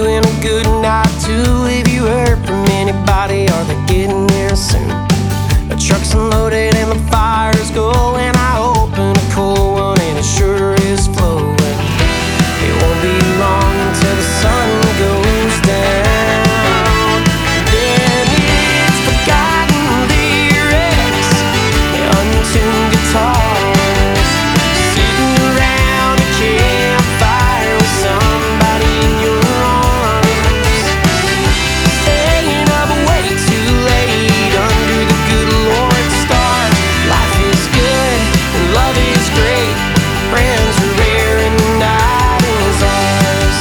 and a good night too. Have you heard from anybody? Are they getting there soon? The truck's unloaded and the fire's going. I open a cold one and it sure is flowing. It won't be long until the sun goes down. Then it's forgotten lyrics, untuned guitars, sitting around a campfire with somebody in your arms, staying up way too late under the good Lord's stars. Life is good and love is great, friends are rare and the night is ours.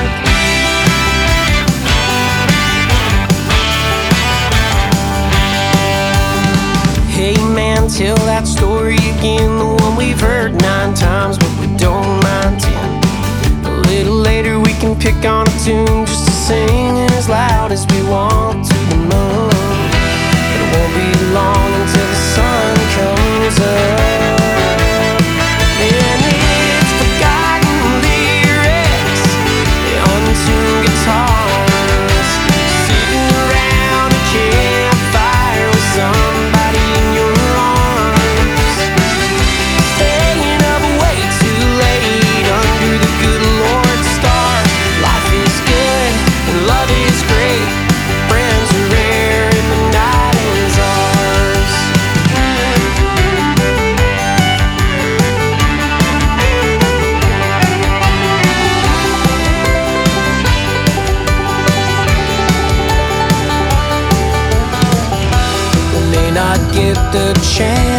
Hey man, tell that story again, the one we've heard 9 times but we don't mind 10. A little later we can pick on a tune just to sing as loud as we want to the moon. It won't be long until the sun comes up. And it's forgotten lyrics, untuned guitars, sitting around a campfire with somebody in your arms, staying up way too late under the good Lord's stars. Life is good and love is great, friends are rare and the night is ours. We may not get the chance